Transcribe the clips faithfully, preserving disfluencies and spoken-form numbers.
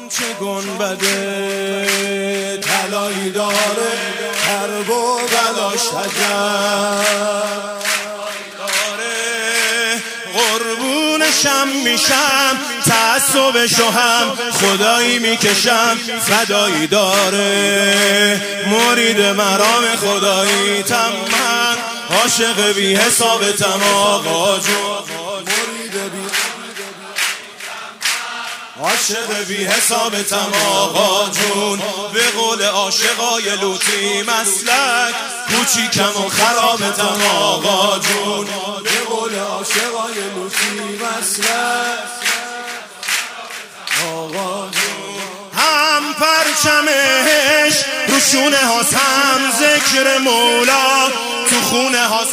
چه گنبده طلایی داره کرب و بلاش عجب قربونشم میشم تعصبشو هم خدایی میکشم فدایی داره مرید مرام خدایی تم من عاشق بی حسابتم آقا جون عاشق بی حسابتم آقا جون به قول عاشقای لوطی مسلک کوچیکم و خرابتم آقا جون به قول عاشقای لوطی مسلک آقا جون هم پرچمش رو شونه هاست هم ذکر مولا تو خونه هاست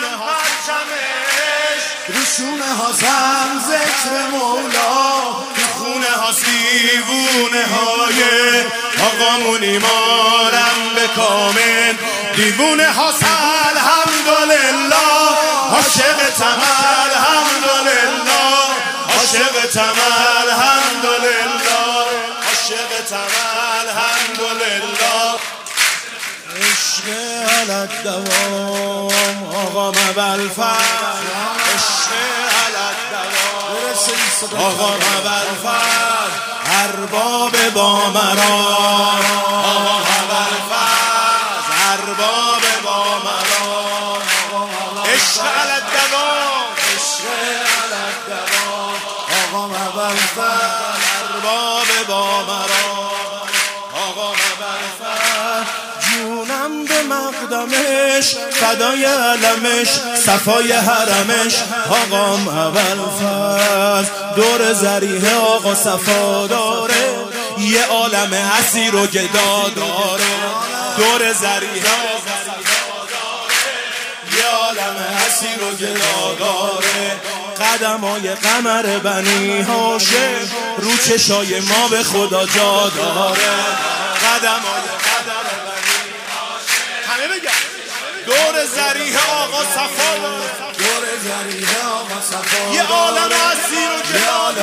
رو شونه هاست هم ذکر مولا تو خونه هاست دیوونه های آقامون ایمانم به کامل دیوونه هاست الحمدلله عاشقتم الحمدلله عاشقتم الحمدلله عاشقتم الحمدلله عشق علت دوام آقا مبلفر عشق علت دوام آقا مبلفر ارباب بامران آقا مبلفر ارباب بامران عشق علت دوام عشق علت دوام آقا مبلفر ارباب بامران آقا مبلفر جونم به مقدمش فدای علمش صفای حرمش آقا مبلفر دور ذریح آقا صفا داره یه عالم اسیر و گدا داره دور ذریح آقا صفا داره یه عالم اسیر و گدا داره قدمای قمر بنی هاشم رو چشای ما به خدا جا داره قدمای قدم بنی هاشم همه بگم دور ذریح آقا صفا دور ذریح آقا صفا یه عالم اسیر و گدا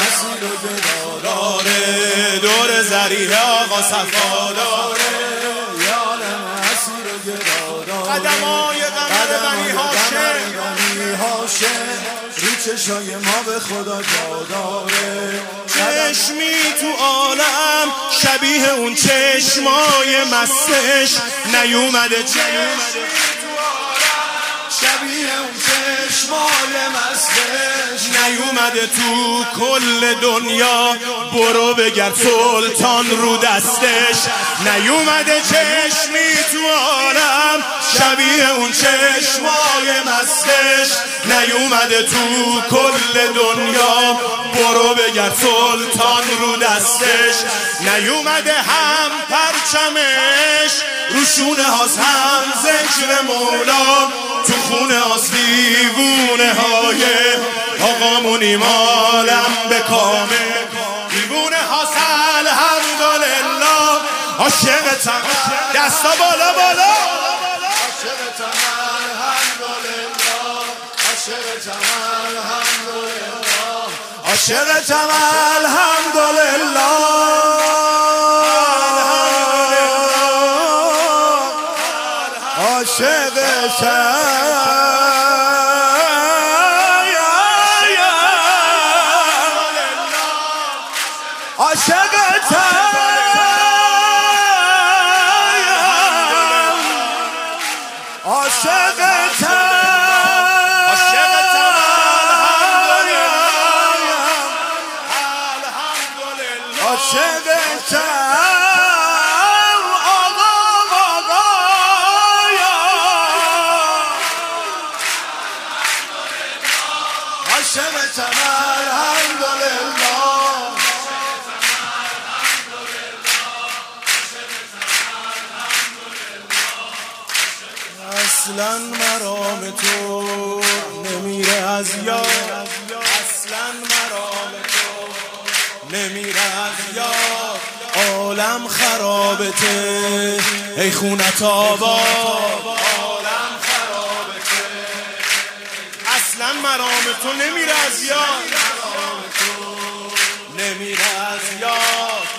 داره دور ذریح آقا صفا داره یه عالم اسیر و گدا داره قدمای قمر بنی هاشم رو چشای ما به خدا جا داره چشمی تو عالم شبیه اون چشمای مستش نیومده چشمی تو عالم شبیه اون چشمای مستش نیومده تو کل دنیا برو بگرد سلطان رو دستش نیومده چشمی تو عالم شبیه اون چشمای مستش نیومده تو کل دنیا برو بگرد سلطان رو دستش نیومده هم پرچمش رو شونه هاست هم ذکر مولا تو خونه هاست دیوونه های آقامون ایمانم به کامل دیوونه هاست الحمدلله عاشقتم دستا بالا بالا عاشقتم الحمدلله عاشقتم الحمدلله عاشقتم الحمدلله اصلا مرام تو نمیره از یاد اصلا مرام تو نمیره از یاد عالم خرابته ای خونت آباد عالم خرابته اصلا مرام تو نمیره از یاد نمیره از یاد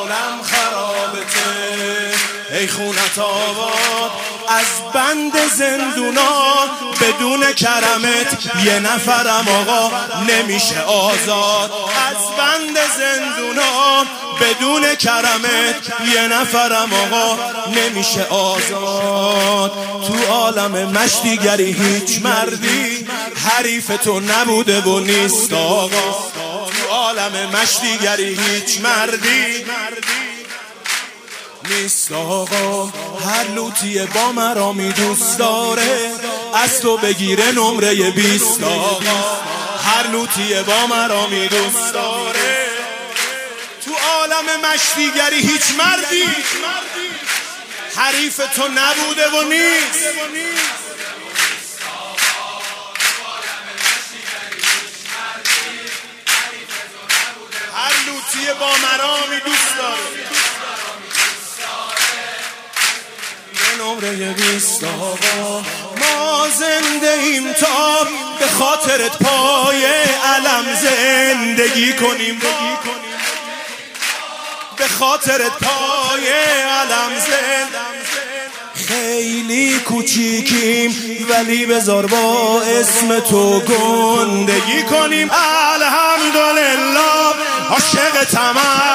عالم خرابته. ای خونت آباد از بند زندونا، بدون کرمت یه نفرم آقا نمیشه آزاد. از بند زندونا بدون کرمت یه نفرم آقا نمیشه آزاد. تو عالم مشتیگری هیچ مردی حریف تو نبوده و نیست آقا. تو عالم مشتیگری هیچ مردی نیست آقا. هر لوتیه با مرامی دوست داره از تو بگیره نمره بیست آقا. هر لوتیه با مرامی دوست داره. تو عالم مشتیگری هیچ مردی حریف تو نبوده و نیست. هر لوتیه با مرامی دوست داره نمره بیست آقا. ما زنده ایم تا به خاطرت پای علم زندگی کنیم. به خاطرت پای علم زندگی. خیلی کوچیکیم ولی بذار با اسم تو گندگی کنیم. الحمدلله عاشق تمام